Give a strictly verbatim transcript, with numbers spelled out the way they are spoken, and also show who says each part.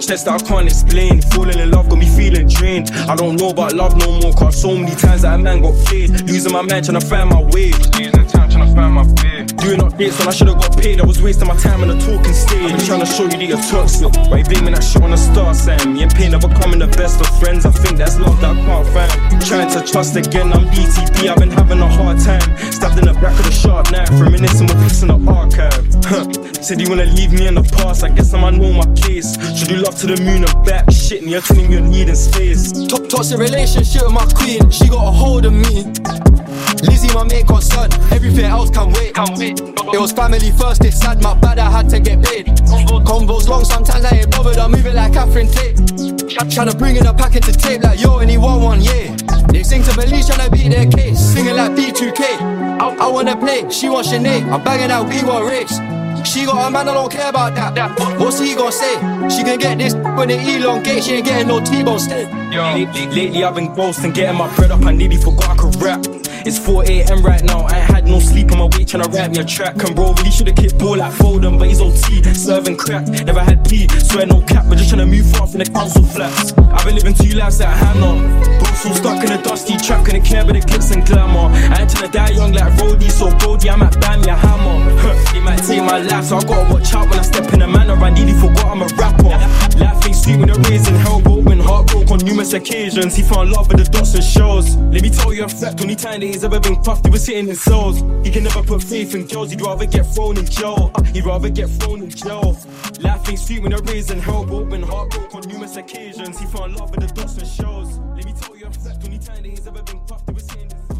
Speaker 1: Stress that I can't explain. Falling in love got me feeling drained. I don't know about love no more, cause so many times that a man got played. Losing my man trying to find my way. Losing time trying to find my way. Doing updates when I should've got paid. I was wasting my time on the talking stage. I'm trying to show you that you're toxic, but you blaming that shit on the star sign. Me and pain never becoming the best of friends. I think that's love that I can't find. Trying to trust again, I'm D T P, I've been having a hard time. Stabbed in the back of the sharp knife, reminiscing with pics in the archive. Huh. Said you wanna leave me in the past, I guess I'ma know my case. Should do love to the moon and back, shit, and you're telling me you're needing space.
Speaker 2: Top toxic relationship with my queen, she got a hold of me. Lizzie, my main concern, everything else can wait. Can wait. It was family first, it's sad, my bad, I had to get paid. Convos long, sometimes I ain't bothered, I'm moving like Catherine Tate. Tryna bring in a packet to tape like yo, and he want one, yeah. They sing to Belize, tryna beat their case, singing like B two K. I, I wanna play, she wants Sinead, I'm banging out, we want race. She got a man, I don't care about that. What's he gon' say? She can get this when they elongate, she ain't getting no T-bone steak.
Speaker 1: Lately, lately I've been ghosting, getting my bread up, I nearly forgot I could rap. It's four a m right now, I ain't had no sleep on my way tryna write me a track. And bro, really should've kicked ball like Foden, but he's O T, serving crack. Never had P, swear no cap, but just tryna move far from the council flats. I've been living two lives at Hannah, both all stuck in a dusty trap, couldn't care about the glitz and glamour. I ain't tryna die young like Roddy, so Brody, I might buy me a hammer. They might take my life, so I gotta watch out when I step in the manor. I nearly forgot I'm a rapper. Life ain't sweet when the raising hell, but when heart broke on numerous occasions. He found love with the dots and shows. Let me tell you a fact, only time that he's ever been puffed, he was sitting in cells. He can never put faith in girls, he'd rather get thrown in jail. uh, He'd rather get thrown in jail. Life ain't sweet when the raising hell, but when heart broke on numerous occasions. He found love with the dots and shows. Let me tell you a fact, only time that he's ever been puffed, he was sitting in cells.